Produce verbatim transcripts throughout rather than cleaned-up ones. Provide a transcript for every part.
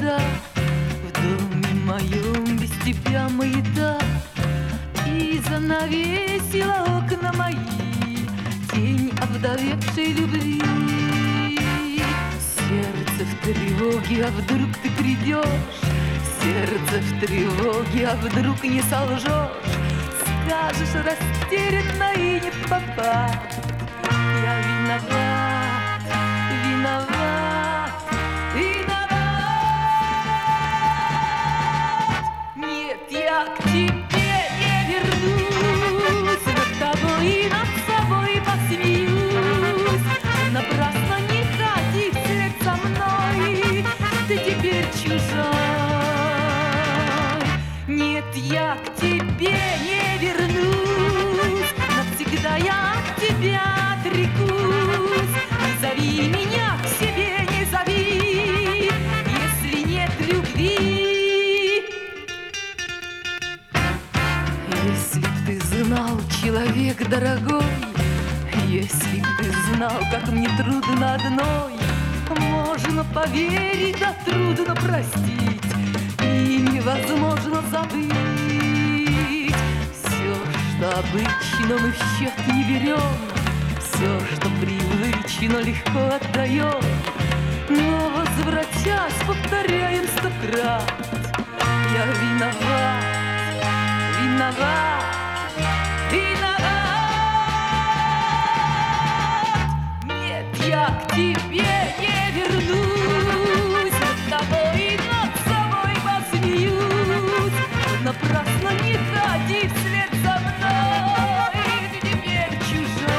навсегда. В доме моем без тебя маята, и занавесила окна мои тень овдовевшей любви. Сердце в тревоге, а вдруг ты придешь? Сердце в тревоге, а вдруг не солжешь? Скажешь растерянно и не впопад: я виноват, виноват, виноват. Нет, я к тебе не вернусь, над тобой и над собой посмеюсь. Напрасно не ходи вслед за мной, ты теперь чужой. Нет, я к тебе не вернусь, навсегда я от тебя отрекусь. Не зови меня к себе, не зови, если нет любви. Если б ты знал, человек дорогой, если б ты знал, как мне трудно одной, можно поверить, да трудно простить, и невозможно забыть. Все, что обычно мы в счет не берем, все, что привычно легко отдаем, но, возвратясь, повторяем сто крат: я виноват, виноват, виноват. Нет, я к тебе не вернусь, над тобой и над собой посмеюсь. Напрасно не ходи вслед за мной, ты теперь чужой.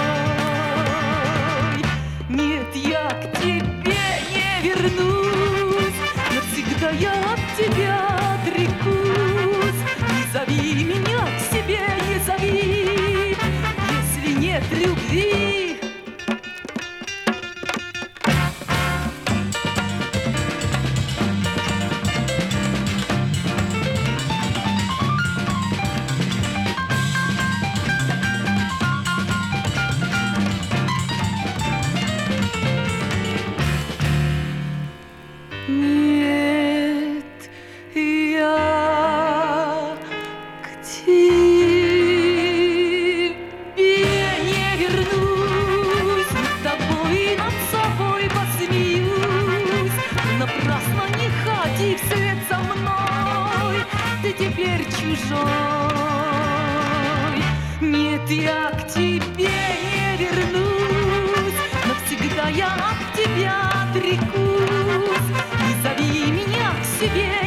Нет, я к тебе не вернусь, навсегда я от тебя отрекусь. Не зови меня к себе, не зови, если нет любви. Нет, я к тебе не вернусь, над тобой и над собой посмеюсь. Напрасно не ходи вслед за мной, ты теперь чужой. Нет, я к тебе не вернусь, навсегда я от тебя отрекусь. Не зови меня к себе,